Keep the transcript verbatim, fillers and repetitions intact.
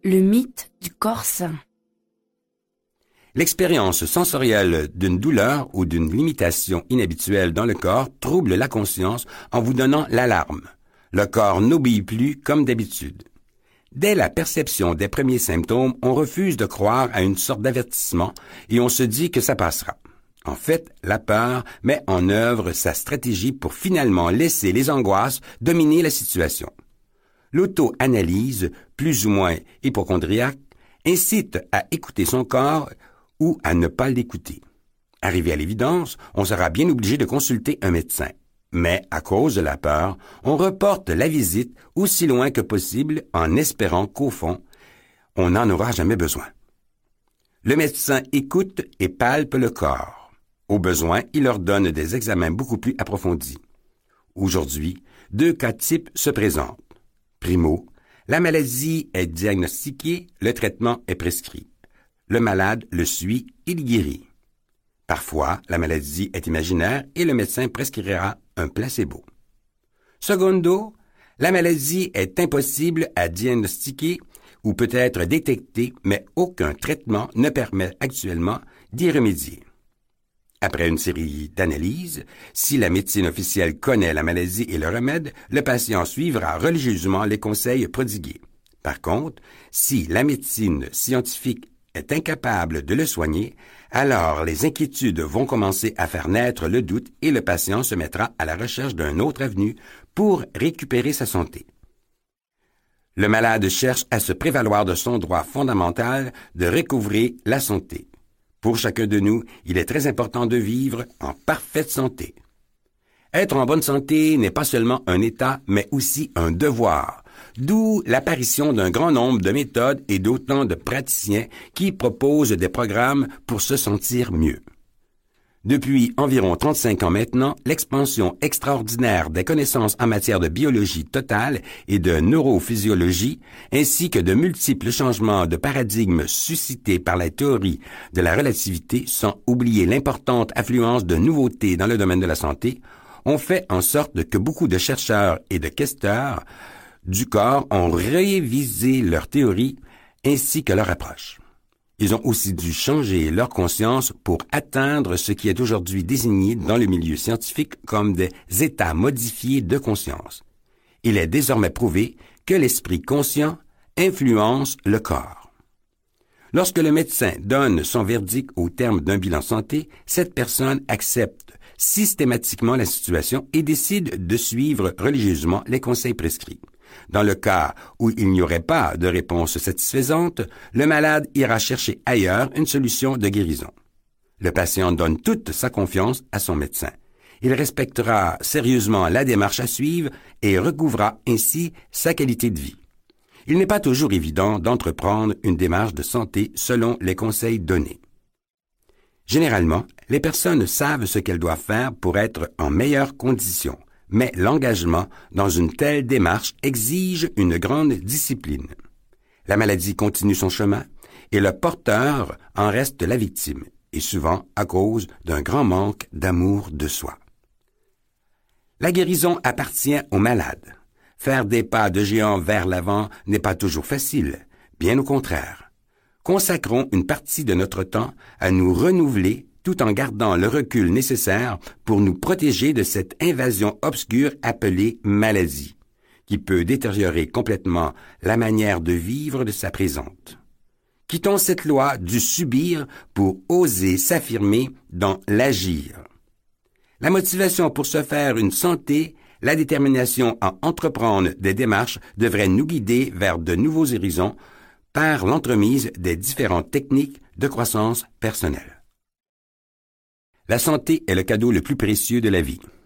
Le mythe du corps sain. L'expérience sensorielle d'une douleur ou d'une limitation inhabituelle dans le corps trouble la conscience en vous donnant l'alarme. Le corps n'obéit plus comme d'habitude. Dès la perception des premiers symptômes, on refuse de croire à une sorte d'avertissement et on se dit que ça passera. En fait, la peur met en œuvre sa stratégie pour finalement laisser les angoisses dominer la situation. L'auto-analyse, plus ou moins hypocondriaque, incite à écouter son corps ou à ne pas l'écouter. Arrivé à l'évidence, on sera bien obligé de consulter un médecin. Mais, à cause de la peur, on reporte la visite aussi loin que possible en espérant qu'au fond, on n'en aura jamais besoin. Le médecin écoute et palpe le corps. Au besoin, il leur donne des examens beaucoup plus approfondis. Aujourd'hui, deux cas types se présentent. Primo, la maladie est diagnostiquée, le traitement est prescrit. Le malade le suit, il guérit. Parfois, la maladie est imaginaire et le médecin prescrira un placebo. Secondo, la maladie est impossible à diagnostiquer ou peut être détectée, mais aucun traitement ne permet actuellement d'y remédier. Après une série d'analyses, si la médecine officielle connaît la maladie et le remède, le patient suivra religieusement les conseils prodigués. Par contre, si la médecine scientifique est incapable de le soigner, alors les inquiétudes vont commencer à faire naître le doute et le patient se mettra à la recherche d'un autre avenue pour récupérer sa santé. Le malade cherche à se prévaloir de son droit fondamental de recouvrer la santé. Pour chacun de nous, il est très important de vivre en parfaite santé. Être en bonne santé n'est pas seulement un état, mais aussi un devoir, d'où l'apparition d'un grand nombre de méthodes et d'autant de praticiens qui proposent des programmes pour se sentir mieux. Depuis environ trente-cinq ans maintenant, l'expansion extraordinaire des connaissances en matière de biologie totale et de neurophysiologie, ainsi que de multiples changements de paradigme suscités par la théorie de la relativité, sans oublier l'importante affluence de nouveautés dans le domaine de la santé, ont fait en sorte que beaucoup de chercheurs et de questeurs du corps ont révisé leur théorie ainsi que leur approche. Ils ont aussi dû changer leur conscience pour atteindre ce qui est aujourd'hui désigné dans le milieu scientifique comme des états modifiés de conscience. Il est désormais prouvé que l'esprit conscient influence le corps. Lorsque le médecin donne son verdict au terme d'un bilan santé, cette personne accepte systématiquement la situation et décide de suivre religieusement les conseils prescrits. Dans le cas où il n'y aurait pas de réponse satisfaisante, le malade ira chercher ailleurs une solution de guérison. Le patient donne toute sa confiance à son médecin. Il respectera sérieusement la démarche à suivre et recouvrera ainsi sa qualité de vie. Il n'est pas toujours évident d'entreprendre une démarche de santé selon les conseils donnés. Généralement, les personnes savent ce qu'elles doivent faire pour être en meilleures conditions. Mais l'engagement dans une telle démarche exige une grande discipline. La maladie continue son chemin et le porteur en reste la victime, et souvent à cause d'un grand manque d'amour de soi. La guérison appartient au malade. Faire des pas de géant vers l'avant n'est pas toujours facile, bien au contraire. Consacrons une partie de notre temps à nous renouveler tout en gardant le recul nécessaire pour nous protéger de cette invasion obscure appelée maladie, qui peut détériorer complètement la manière de vivre de sa présente. Quittons cette loi du subir pour oser s'affirmer dans l'agir. La motivation pour se faire une santé, la détermination à entreprendre des démarches devraient nous guider vers de nouveaux horizons par l'entremise des différentes techniques de croissance personnelle. La santé est le cadeau le plus précieux de la vie.